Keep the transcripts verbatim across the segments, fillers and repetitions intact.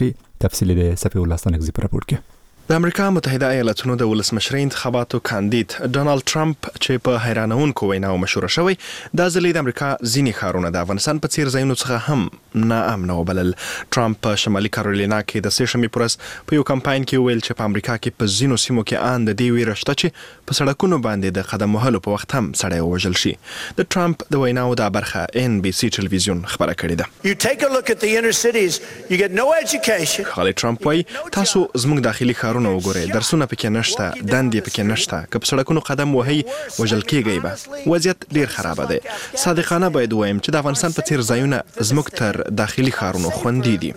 تفصیل د صفی الله ستانکزی پر راپور کې. د امریکا متحده ایالاتونو د ولسمشرۍ انتخاباتو کاندید ډونالد ټرمپ چې په حیرانونکو ویناو مشهور شوی دا ځلې د امریکا ځینې ښارونه د افغانستان په څیر ځایونو څخه هم ناامن وبلل. ټرمپ په شمالي کارولینا کې د سه شنبې پر ورځ په یو کمپاین کې ویل چې په امریکا کې په ځینو سیمو کې ان د دې ویره شته چې په سړکونو باندې د قدم وهلو په وخت هم سړی ووژل شي. د ټرمپ د ویناو دا برخه ان بي سي ټلویزیون خبره کړې ده. You take a look at the inner cities, you get no education. خالد ټرمپ وايي تاسو زموږ داخلي ښارونه وګورئ، درسونه پکې نشته، دندې پکې نشته، که په سړکونو قدم وهئ وژل کېږئ به. وضعیت ډیر خرابه دی. صادقانه باید ووایم چې د افغانستان په څیر ځایونه زموږ تر داخلي ښارونو خوندي دي.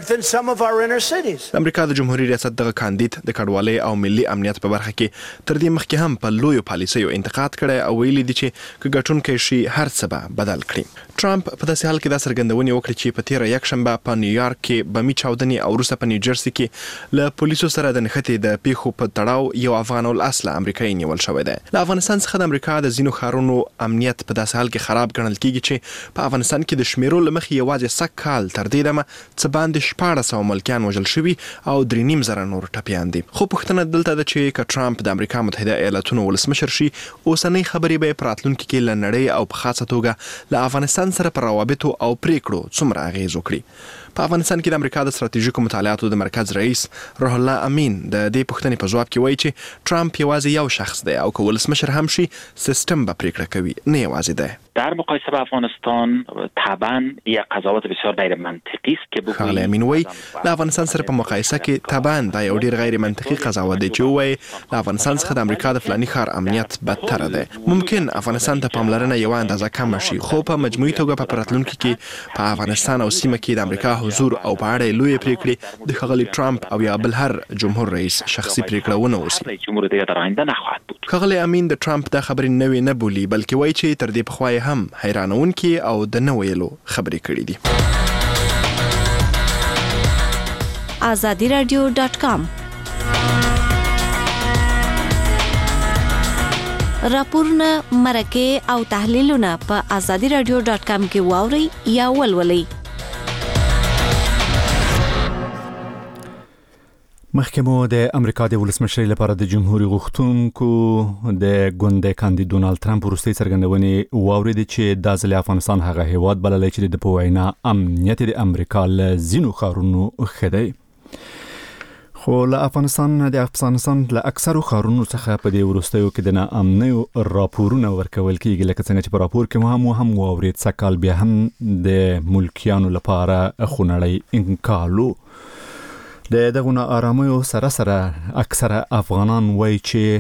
د امریکا د جمهوریت ریاست دغه کاندید د کډوالۍ او ملي امنیت په برخه کې تر دې مخکې هم په لویو پالیسیو انتقاد کړی او ویلي دي چې که ګټونکی شي هر څه به بدل کړي. ټرمپ په داسې حال کې دا څرګندونې وکړې چې په تېره یکشنبه په نیویارک کې بمي چاودنې او وروسته په نیوجرسي کې له پولیسو سره د نښتې د پیښو په تړاو یو افغان الاصله امریکایي نیول شوی دی. له افغانستان څخه د امریکا د ځینو ښارونو امنیت په داسې حال کې خراب ګڼل کېږي چې په افغانستان کې د شمیرو له مخې یوازې سږ کال تر دې دمه څه باندې شپاړس سوه ملکیان وژل شوي او درې نیم زره نور ټپیان دي. خو پوښتنه دلته ده چې که ټرمپ د امریکا متحده ایالاتونو ولسمشر شي اوسنۍ خبرې به یې په راتلونکي کې له نړۍ او په خاصه توګه له افغانستان سره په روابطو او پریکړو څومره اغیز وکړي. په افغانستان کې د امریکا د ستراتیژیکو مطالعاتو د مرکز رئیس روح الله امین د دې پوښتنې په ځواب کې وایي چې ټرمپ یوازې یو شخص دی او که ولسمشر هم شي سیستم به پریکړه کوي، نه یوازې دی. در مقایسه با افغانستان طبعا یک قضاوت بسیار غیر منطقی است که بگوییم خالد امین وایي له افغانستان سره په مقایسه کې طبعا دا یو ډیر غیر منطقي قضاوت دی چې وایي له افغانستان څخه د امریکا د فلاني ښار امنیت بدتره دی. ممکن افغانستان ته پاملرنه یو اندازه کم شي، خو په مجموعي توګه په راتلونکي کې په افغانستان او سیمه کې د امریکا حضور او په اړه لوی پریکړې د ښاغلي ټرمپ او یا بل هر جمهور رئیس شخصي پریکړه ونه اوسي. جمهور دیگر در آینده نخواهد بود. ښاغلي امین د ټرمپ دا خبرې نوې نه بولي، بلکې وایي چې تر دې پخوا یې هم حیرانونکي او د نه ویلو خبرې کړې دي. آزادی رادیو ډاټ کام راپورونه، مرکې او تحلیلونه په آزادی رادیو ډاټ کام کې واورئ یا ولولئ. مخکې مو د امریکا د ولسمشرۍ لپاره د جمهوریت غوښتونکو د ګوند کاندید ډونالد ټرمپ وروستۍ څرګندونې واورېدې چې دا ځل افغانستان هغه هیواد بللی چې د په وینا امنیت د امریکا له ځینو ښارونو ښه دی. خو له افغانستان د افغانستان له اکثرو ښارونو څخه په دې وروستیو کې د ناامنیو راپورونه ورکول کېږي، لکه څنګه چې په راپور کې مو هم هم واورېد سږ کال بیا هم د ملکیانو لپاره خونړی انکالو. د دغه ناارامیو سره سره اکثره افغانان وایي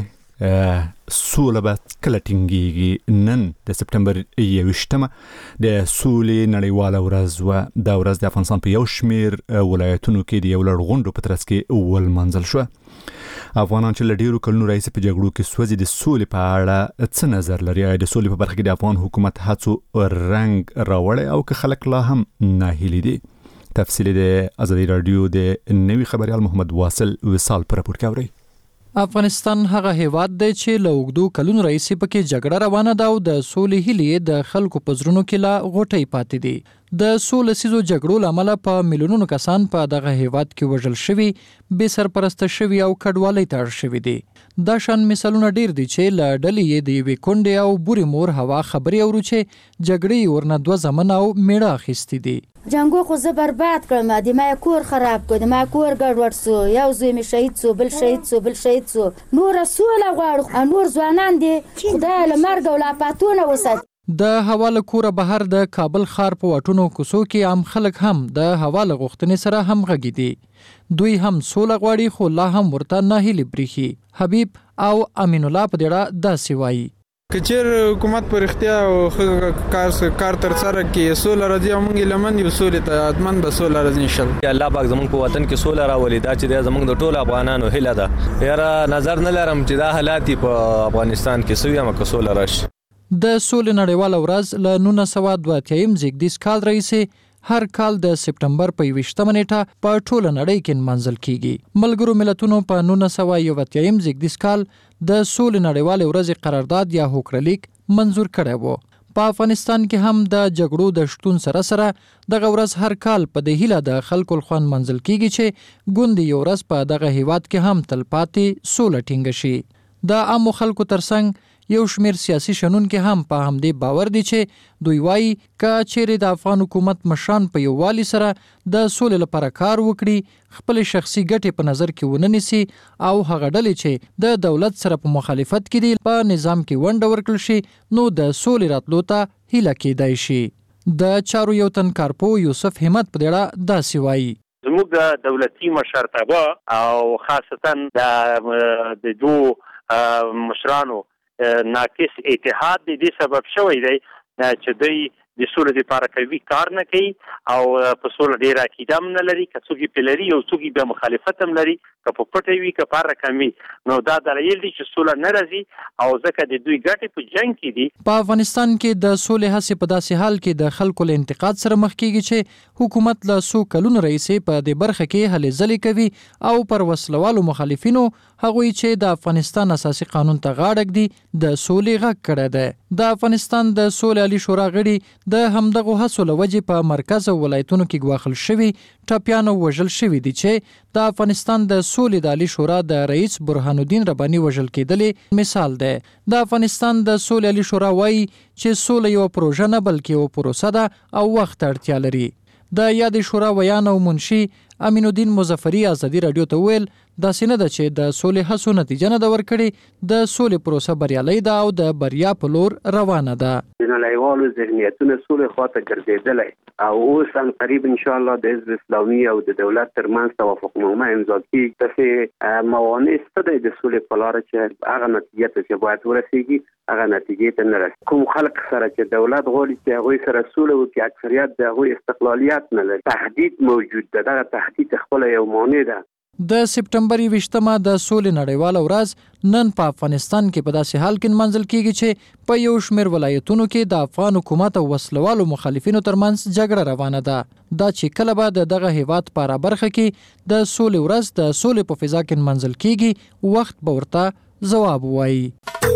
چې سوله به کله ټینګیږي. نن د سپټمبر یوویشتمه د سولې نړیواله ورځ وه. دا ورځ د افغانستان په یو شمیر ولایتونو کې د یو لړ غونډو په ترڅ کې ولمانځل شوه. افغانان چې له ډیرو کلونو راهیسې په جګړو کې سوځي د سولې په اړه څه نظر لري؟ د سولې په برخه کې د افغان حکومت هڅو رنګ راوړی او که خلک لا هم ناهیلي دي؟ تفصیل د آزادی رادیو د نوي خبريال محمد واصل وصال پر راپور کوي. افغانستان هغه هیواد دی چې له اوږدو کلونو راهیسې پکې جګړه روانه ده او د سولې هیلې د خلکو په زړونو کې لا غوټۍ پاتې دي. د سولسیزو جګړو له امله په میلیونونو کسان په دغه هیواد کې وژل شوي، بې سرپرسته شوي او کډوالۍ ته اړ شوي دي. دا شان مثالونه ډیر دي چې له ډلې یې د یوې کونډې او بورې مور هوا خبرې اورو چې جګړې ورنه دوه زمن او میړه اخیستې دي. جنگو خو زه برباد کړم، د ما کور خراب کړ، د ما کور ګډوډ سو، یو زوی مې شهید سو، بل شهید سو، بل شهید سو. نور سوله غواړو، نور ځوانان دي خدای له مرګ او لا پاتونه وسات. د حواله کوره بهر د کابل ښار په واټونو کوڅو کې عام خلک هم د حواله غوښتنې سره هم غږی دي. دوی هم سوله غواړي خو لا هم ورته ناهیلي بریښي. حبیب او امین الله په دې داسې وایي کچیر حکومت پر اختیا او کار کار تر سره کې سوله راځي، موږ لمن یو سولې ته اتمن به سوله راځي ان شاء الله. الله پاک زموږ په وطن کې سوله راولي، دا چې زموږ د ټولو افغانانو هیله ده. یاره نظر نه لرم چې دا حالات په افغانستان کې سوي هم که سوله راشي. د سولې نړیواله ورځ له نولس سوه دوه اتیا زیږدیز کال راهیسې هر کال د سپټمبر په یوویشتمه نیټه په ټوله نړۍ کې نمانځل کیږي. ملګرو ملتونو په نولس سوه یو اتیا زیږدیز کال د سولې نړیواله ورځ قرارداد یا هوکړلیک منظور کړی و. په افغانستان کې هم د جګړو د شتون سره سره دغه ورځ هر کال په د هیله د خلکو خوان منځل کیږي چې ګوندې یو ورځ په دغه هیواد کې هم تلپاتې سوله ټینګه شي. د عامو خلکو ترڅنګ یو شمیر سیاسي شنونکي هم په همدې باور دي چې دوی وایي که چیرې د افغان حکومت مشران په یووالي سره د سولې لپاره کار وکړي، خپل شخصي ګټې په نظر کې ونه نیسي او هغه ډلې چې د دولت سره په مخالفت کې دي په نظام کې ونډه ورکړل شي، نو د سولې راتلو ته هیله کېدای شي. د چارو یو تن کارپو یوسف همت په دې داسې وایي. زموږ د دولتي مشرتابه او خاصتا د د دوه مشرانو ناقص اتحاد د دې سبب شوی دی چې دوی د سولې لپاره کوي کار نه کوي او په سولې ډیر عقیده هم نه لري، که څوک په لري او څوک به مخالفت هم لري، که په پټه وي که په رقمي، نو دا دلیل دی چې سوله نه راځي او ځکه د دوی ګټې په جنگ کې دي. په افغانستان کې د سولې هڅې په داسې حال کې د خلکو له انتقاد سره مخ کیږي چې حکومت له څو کلونو راهیسې په دې برخه کې هلې ځلې کوي او پر وسلوالو مخالفینو هغوی چې د افغانستان اساسي قانون ته غاړه ږدي د سولې غږ کړی دی. د افغانستان د سولې عالي شورا غړي د همدغو هڅو له وجې په مرکز او ولایتونو کې ګواښل شوي، ټپیان او وژل شوي دي چې د افغانستان د سولې د عالي شورا د رئیس برهان الدین رباني وژل کېدلې مثال دی. د افغانستان د سولې عالي شورا وایي چې سوله یو پروژه نه بلکې یو پروسه ده او وخت اړتیا لري. د یادې شورا ویان او منشي امین الدین مظفری ازادي رادیو ته ویل داسې نه ده چې د سولې هڅو نتیجه نه ده ورکړې، د سولې پروسه بریالۍ ده او د بریا په لور روانه ده. د نړیوالو ذهنیتونه سولې خواته ګرځېدلی او اوس ان قریب ان شاء الله د حزب اسلامي او د دولت ترمنځ توافقنامه امضا کېږي. داسې موانع شته دی د سولې په لاره چې هغه نتیجه ته چې باید ورسېږي هغه نتیجې ته نه رسېږي. کوم خلک سره چې دولت غواړي چې هغوی سره سوله وکړي، اکثریت د هغوی استقلالیت نه لري، تهدید موجود ده. دغه تهدید خپله یو مانع ده. د سپټمبر یویشتمه د سولې نړیواله ورځ نن په افغانستان کې په داسې حال کې نمانځل کېږي چې په یو شمېر ولایتونو کې د افغان حکومت او وسلوالو مخالفینو ترمنځ جګړه روانه ده. دا چې کله به د دغه هیواد په هره برخه کې د سولې ورځ د سولې په فضا کې نمانځل کېږي، وخت به ورته ځواب ووایي.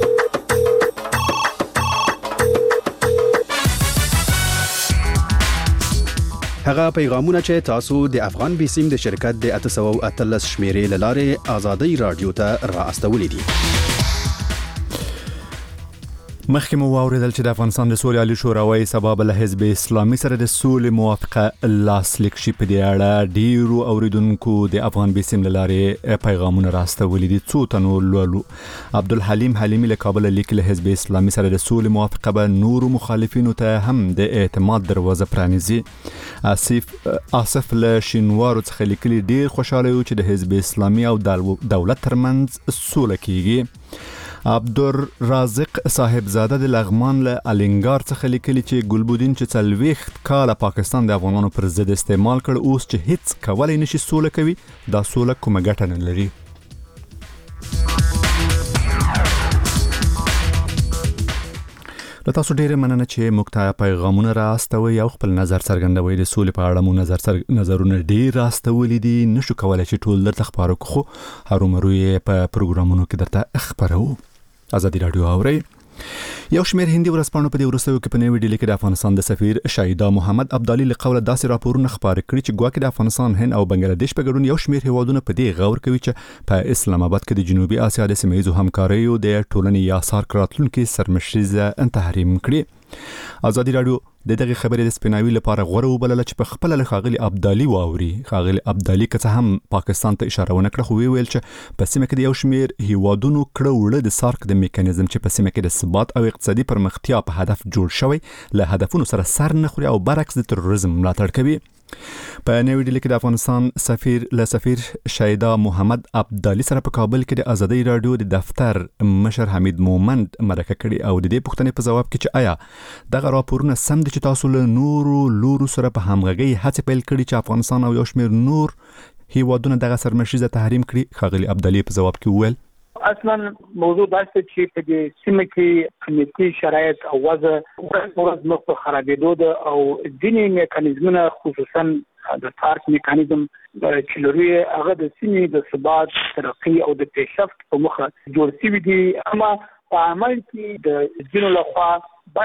هغه پیغامونه چې تاسو د افغان بیسیم د شرکت د اته سوه او اتلس شمیرې له لارې آزادۍ رادیو ته را استولې دي. مخکې مو واورېدل چې د افغانستان د سولې عالي شورا وايي سبا به له حزب اسلامي سره د سولې موافقه لاسلیک شي. په دې اړه ډیرو اوریدونکو د افغان بیسیم له لارې پیغامونه راستولي دي. څو تنو لولو عبدالحلیم حلیمي له کابل لیکي له حزب اسلامي سره د سولې موافقه به نورو مخالفینو ته هم د اعتماد دروازه پرانیزي. آصف آصف له شینوارو څخه لیکلي ډیر خوشاله یو چې د حزب اسلامي او دولت ترمنځ سوله کیږي. عبدالرازق صاحبزاده د لغمان له الینګار څخه لیکلي چې ګلبودین چې څلوېښت کاله پاکستان د افغانانو پر ضد استعمال کړ، اوس چې هیڅ کولی نشي سوله کوي، دا سوله کومه ګټه نه لري. له تاسو ډیره مننه چې موږ ته پیغامونه راستوي او خپل نظر څرګندوي. د سولې په اړه مو نظر څرګ... نظرونه ډیر راستولي دي، نشو کولای چې ټول درته خبرو خو هرومرو یې په پروګرامونو کې درته خبرو. آزادي رادیو اوري. یو شمېر هندي ورځپاڼو په دې وروستیو کې په نوې ډیلي کې د افغانستان د سفیر شاهیدا محمد ابدالي له قوله داسې راپورونه خپاره کړي چې ګواکې د افغانستان، هند او بنگلاديش په ګډون یو شمېر هیوادونه په دې غور کوي چې په اسلام آباد کې د جنوبي اسیا د سیمه ییزو همکاریو د ټولنې یا سار راتلونکي سرمشریزه تحریم کړي. آزادي رادیو د دغه خبرې د سپیناوي لپاره غوړه وبلله چې په خپل له ښاغلي ابدالي واوري. ښاغلي ابدالي که څه هم پاکستان ته اشاره ونه کړه، خو ویل چې په سیمه کې د یو شمېر هیوادونو کړه وړه د سارک د میکانیزم چې په سیمه کې د ثبات او اقتصادي پرمختیا په هدف جوړ شوی له هدفونو سره سر نه خوري او برعکس د تروریزم ملاتړ کوي. په نوې ډیلي کې د افغانستان سفیر له سفیر شاهیدا محمد ابدالي سره په کابل کې د آزادۍ رادیو د دفتر مشر حمید مومند مرکه کړې او د دې پوښتنې په ځواب کې چې آیا دغه راپورونه سم دي چې تاسو له نورو لورو سره په همغږۍ هڅې پیل کړي چې افغانستان او یو شمېر نور هیوادونه دغه سرمشریزه تحریم کړي. ښاغلي ابدالي په ځواب کې وویل اصلا موضوع داسته چې په دې سیمه کې امنیتي شرایط او وضع ورځ مخ په خرابېدو ده او ځینې میکانیزمونه خصوصا د سارک میکانیزم چې لري هغه د سیمې د ثبات، ترقي او د پیشرفت په مخه جوړ شوي دي، اما په عمل کې د ځینو لخوا برعکس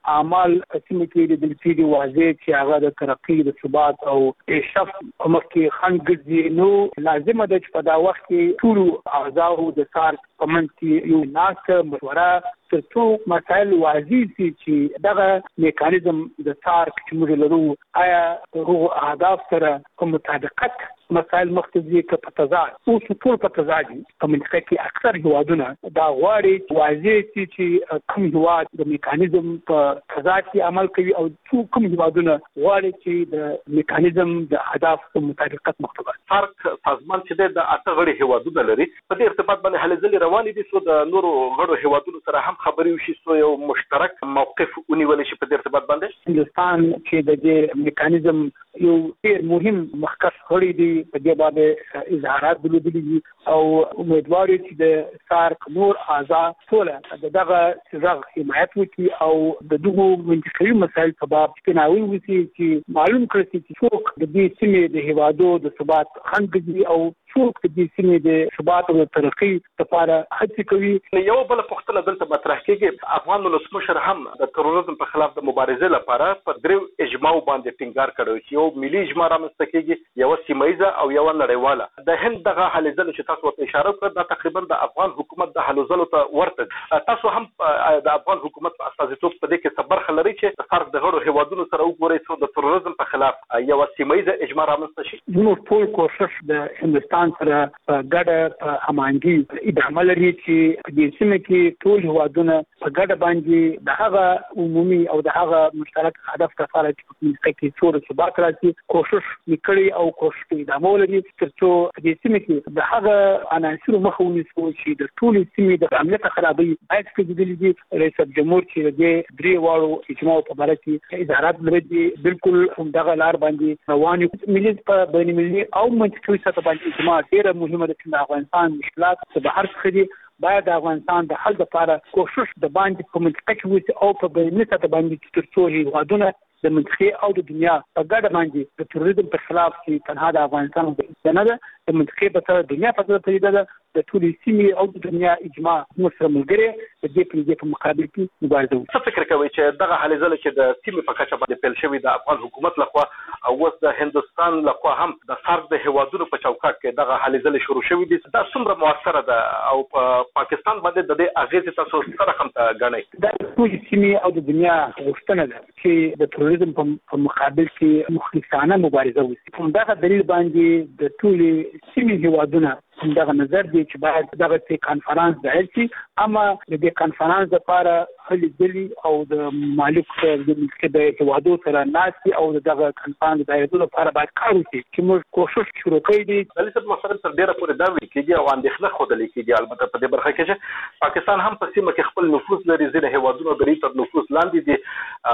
اعمال سیمه کې د دلتي واضح چې هغه د ترقی د ثبات او پیشرفت مخکې خنډ ګرځي نو لازم ده چې په دا وخت کې ټول اعضاء د سارک په منځ کې یو ناسه مشوره ترڅو مسایل واضح شي چې دغه میکانیزم د سارک چې موږ لرو آیا هغه اهداف سره کوم مطابقت مسائل مختلفي که په تضاد او ټول په تضاد په منطقه کې اکثر هوادونه دا غواړي واضح شي چې کوم هواد د میکانیزم په تضاد کې عمل کوي او کوم هوادونه غواړي چې د میکانیزم د اهداف په مطابقت مختلف سارک سازمان چې د اته غړي هوادونه لري په دې ارتباط باندې هلې ځلې روانې دي سو د نورو غړو هوادونو سره هم خبرې وشي سو یو مشترک موقف ونیول شي په دې ارتباط باندې هندستان چې د دې میکانیزم یو ډېر مهم مخکښ غړی دی په دې باندې اظهارات بلودلي دي او امیدوار چې د سارک نور اعضاء ټول دغه څرګ حمایت وکړي او د دغو منطقي مسایل په باب تناول وکړي چې معلوم کړي چې څوک د دې سیمې د هیوادو د ثبات خنډ ګرځي او څوک د دې سیمې د ثبات او ترقی لپاره هڅې کوي. یو بل پوښتنه دلته مطرح کیږي افغان ولسمشر هم د تروریزم په خلاف د مبارزې لپاره په دریو اجماع باندې ټینګار کړی چې یو ملي اجماع رامنځته کیږي یو سیمایزه او یو نړیواله د هند دغه هلې ځلې چې تاسو ته اشاره وکړه دا تقریبا د افغان حکومت د هلو ځلو ته ورته تاسو هم د افغان حکومت په استازیتوب په دې کې صبر خلري چې د سارک د غړو هیوادونو سره وګورئ چې د تروریزم په خلاف یو سیمایزه اجماع رامنځته شي. موږ ټول کوشش د هندستان سره ګډه په هماهنګي ادامه لري چې په دې سیمه کې ټول هیوادونه په ګډه باندې د هغه عمومي او د هغه مشترک هدف لپاره چې په منځ کې څور ثبات راځي کوشش وکړي او کوشش ادامه لري ترڅو په دې سیمه کې د هغه عناصر مخه ونیسو چې د ټول سیمې د امنیت خرابي باید کېدلی دي. رئیس جمهور چې د درې واړو اجماع په اړه کې اظهارات لري بالکل همدغه لار باندې روان یو ملي په بین المللي او منطقي سطح باندې اجماع ډیره مهمه ده چې د افغانستان مشکلات په بهر څخه باید د افغانستان د حل لپاره کوشش د باندې په منطقه کې وشي او په بین المللي سطح باندې ترڅو هیوادونه د منطقې او د دنیا په ګډه باندې د تروریزم په خلاف چې تنها د افغانستان د نه ده د منطقې په سره دنیا په سره پیدا ده د ټولې سیمې او د دنیا اجماع موږ سره ملګري د دې په دې په مقابل کې مبارزه وکړو. څه فکر کوئ چې دغه هلې ځلې چې د سیمې په کچه باندې پیل شوې د افغان حکومت لخوا او اوس د هندستان لخوا هم د سارک د هیوادونو په چوکاټ کې دغه هلې ځلې شروع شوې دي دا څومره موثره ده او په پاکستان باندې د دې اغېزې تاسو سره هم ګڼئ؟ دا ټولې سیمې او د دنیا غوښتنه ده چې د تروریزم په مقابل کې مخلصانه مبارزه وشي. همدغه دلیل باندې د ټولې سیمې هیوادونه همدغه نظر دی چې باید دغه څه کانفرنس دایل شي اما د دې کانفرنس لپاره هلې ځلې او د مالک د ملک د هیوادو سره ناسي او دغه کانفرنس دایلو لپاره باید کار وکړي چې موږ کوشش شروع کړی دی. علي صاحب مثلا تر ډیره پورې دا ویل کېږي او اندېښنه ښودل کېږي البته په دې برخه کې چې پاکستان هم په سیمه کې خپل نفوذ لري ځینې هیوادونو د ریتر نفوذ لاندې دي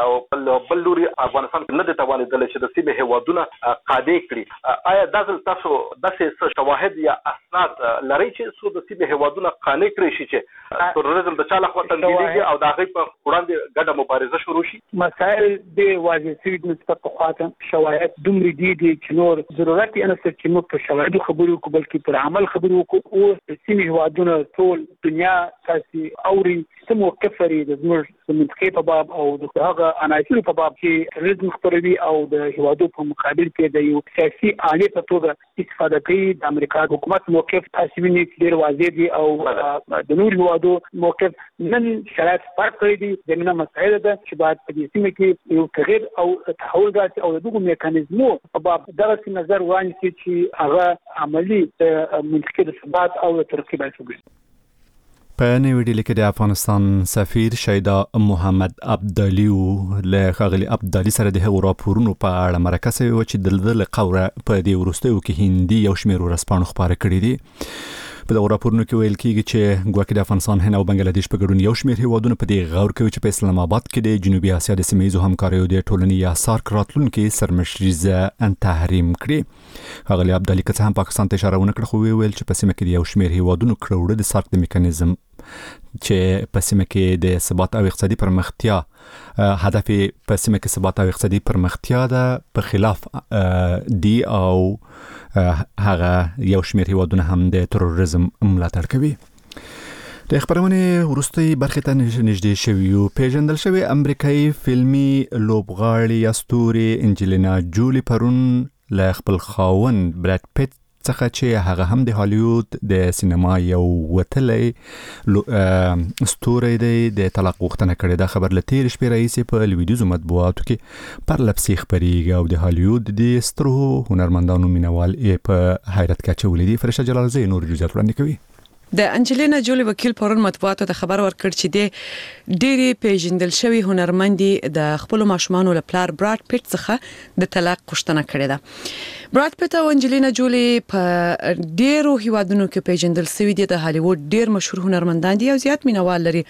او بل لوري افغانستان نه د توانېدل چې د سیمه هیوادونه قاده کړي. آیا دا ځل تاسو داسې شواهد یا اسناد لري چې څو د سیمه هیوادونه قانع کړی شي چې تروریزم د چا لخوا تنظیمېږي او د هغې په وړاندې ګډه مبارزه شروع شي؟ مسایل د واضح شوي نسبت په خواته شواهد دومره دي دي چې نور ضرورت یې نشته چې موږ په شواهدو خبرې وکړو بلکې پر عمل خبرې وکړو. اوس د سیمې هیوادونه ټول دنیا تاسې اوري څه موقف لري د زموږ د منطقې په باب او د هغه عناصرو په باب چې تروریزم خپروي او د هیوادو په مقابل کې د یو سیاسي آلې په توګه استفاده کوي. د امریکا حکومت موقف تاسې وینئ چې ډېر واضح دی او د نور هیوادو موقف نن شرایط فرق کړی دي. زمینه مسایل ده چې باید په دې سیمه کې یو تغیر او تحول راشي او دغه میکانیزمو په باب دغه نظر وانیسي چې هغه عملی د منطقې د ثبات او ترقی باعث وګرځي. په نوې ډیلي کې د افغانستان سفیر شیدا محمد ابدالي له ښاغلي ابدالي سره د هغو راپورونو په اړه مرکه شوې وه چې د ده له قوره په دې وروستیو کې هندي یو شمېر ورځپاڼو خپاره کړي دي. په دغو راپورونو کې ویل کېږي چې ګواکې د افغانستان، هند او بنګلادیش په ګډون یو شمېر هیوادونه په دې غور کوي چې په اسلام آباد کې د جنوبي اسیا د سیمه ییزو همکاریو د ټولنې یا سارک راتلونکي سرمشریزه تحریم کړي. ښاغلي ابدالي که څه هم پاکستان ته اشاره ونه کړه خو ویل چې په سیمه کې د یو شمېر هیوادونو کړه د سارک د میکانیزم چې په سیمه کې د ثبات او اقتصادي پرمختیا هدف په سیمه کې ثبات او اقتصادي پرمختیا ده په خلاف دی او هغه یو شمېر هیوادونه هم د تروریزم ملاتړ کوي. د خبرونه ورستي برخه ته نږدې شوی او پیژندل شوی امریکایي فلمي لوبغاړي استوري انجلینا جولی پرون له خپل خاون براد پیټ څخه چې هغه هم د هالیوود د سینما یو وتلې استوري دی د طلاق غوښتنه کړې ده. خبر لته رښتیا رئیس په لویدیزو مطبوعاتو کې پر لپسې خبريږي او د هالیوود د سترو هنرمندانو مینوال په حیرت کې چولې دي. فرشته جلال زین نور جزئیات وړاندې کوي. د انجلینا جولی وکیل پرون مطبوعاتو ته خبر ورکړ چې د ډېری پیژندل شوی هنرمندي د خپل ماشومان ول پلار براد پیټ څخه د طلاق غوښتنه کړې ده. براد پیټ او انجلینا جولی په ډېرو هیوادونو کې پیژندل شوی دي. د هالیوود ډېر مشهور هنرمندان دي او زیات مینوال لري.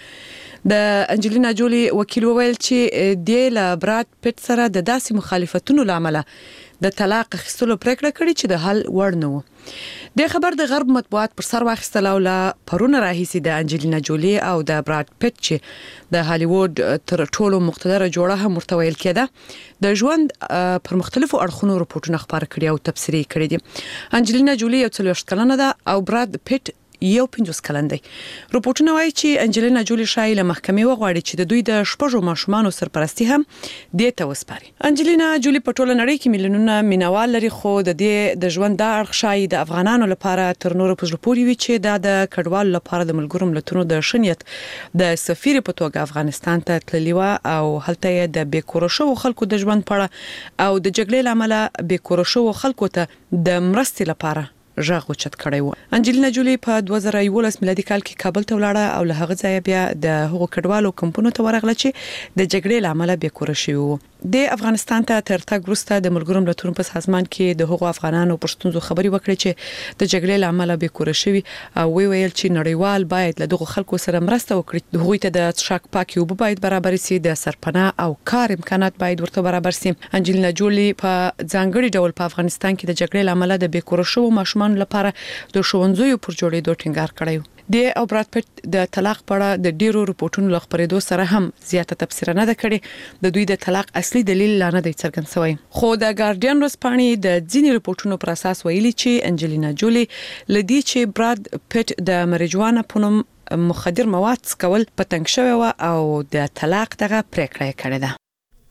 د انجلینا جولی وکیل وویل چې د ل براد پیټ سره د داسې مخالفتونو لامل د طلاق اخیستلو پریکړه کړې چې د حل وړ نه و. د خبر د غرب مطبوعات پر سر واخیستل او لا پرونه راهیسي د انجلینا جولی او د براد پیټ چې د هالیوود تر ټولو مقتدره جوړه هم ورته ویل کېده د ژوند پر مختلفو اړخونو رپورټونه خبر کړي او تفسیری کړي دي. انجلینا جولی یو څلوېښت کلنه ده او براد پیټ یو پنځوس کلن دی. رپورټونه وايي چې انجلینا جولی شای له محکمې وغواړي چې د دوی د شپږو ماشومانو سرپرستی هم د ته وسپاري. انجلینا جولی په ټوله نړۍ کې میلیونونه مینوال لري خو د دې د ژوند د اړخ شای د افغانانو لپاره تر نورو په زړه پورې وي چې دا د کډوالو لپاره د ملګرو ملتونو د شنیت د سفیر په توګه افغانستان ته تللی و او هلته د بیکوره شو خلکو د ژوند پړه او د جګړې لامل بیکوره شو خلکو ته د مرستې لپاره ژغ وچت کړی و. انجلینا جولی په دوه زره یولس میلادي کال کې کابل ته ولاړه او له هغه ځایه بیا د هغو کډوالو کمپونو ته ورغله چې د جګړې لامل بیکوره شوي وو. د افغانستان ته تر تګ وروسته د ملګرو ملتونو په سازمان کې د هغو افغانانو پر ستونزو خبري وکړي چې د جګړې لامل بیکوره شوي او وی ویل چې نړیوال باید له دغو خلکو سره مرسته وکړي. هغوی ته د څښاک پاکي اوبه باید برابر شي، د سرپناه او کار امکانات باید ورته برابر شي. انجلینا جولی په ځانګړي ډول په افغانستان کې د جګړې لامل د بیکوره شوو ماشومان لپاره د ښوونځیو پر جوړېدو ټینګار کړی. د او براد پیټ د طلاق په اړه د ډیرو رپورټونو لخبرېدو سره هم زیاته تفسیر نه ده کړې. د دوی د طلاق اصلي دلیل لا نه دی څرګند شوی. خو د ګارډین ورځپاڼې د ځینې رپورټونو پر اساس ویلي چې انجلینا جولی لدی چې براد پیټ د مریجوانا په نوم مخدر مواد څکول پتنګ شوی و او د طلاق دغه پریکړه کړې ده.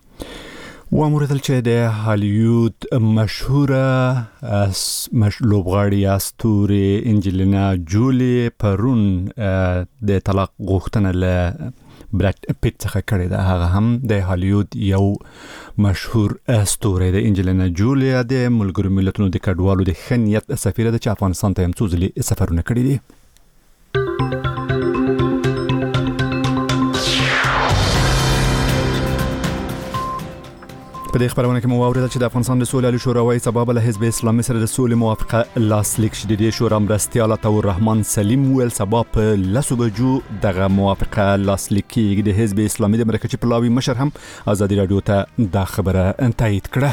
واموردل چې د هالیوود مشهوره مش لوبغاړي استوري انجلینا جولی پرون د طلاق غوښتنه له براد پیټ څخه کړې ده. هغه هم د هالیوود یو مشهور استوري د انجلینا جولی د ملګرو ملتونو د کډوالو د خنیت سفیر د افغانستان ته هم څو ځلې سفرونه کړي دي. په دې خبرونه کې مو واوریدل چې د افغانستان د سولې شورا وايي سبب له حزب اسلامي سره د سولې موافقه لاسلیک شوه. د شورا مرستیال عطا الرحمن سلیم ویل سبب په لسو بجو دغه موافقه لاسلیک کېږي. د حزب اسلامي د مرکزي پلاوي مشر هم ازادي رادیو ته دا خبره تایید کړه.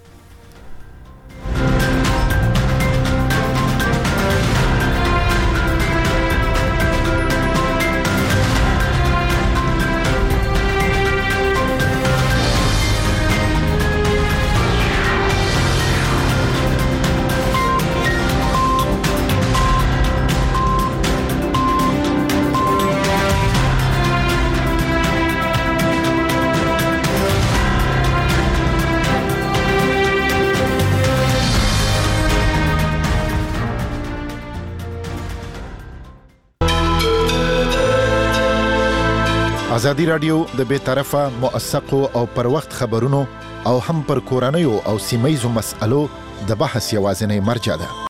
ازادي رادیو د بے طرفه موثقو او پر وخت خبرونو او هم پر کورنیو او سیمایزو مسألو د بحث یوازینی مرجع ده.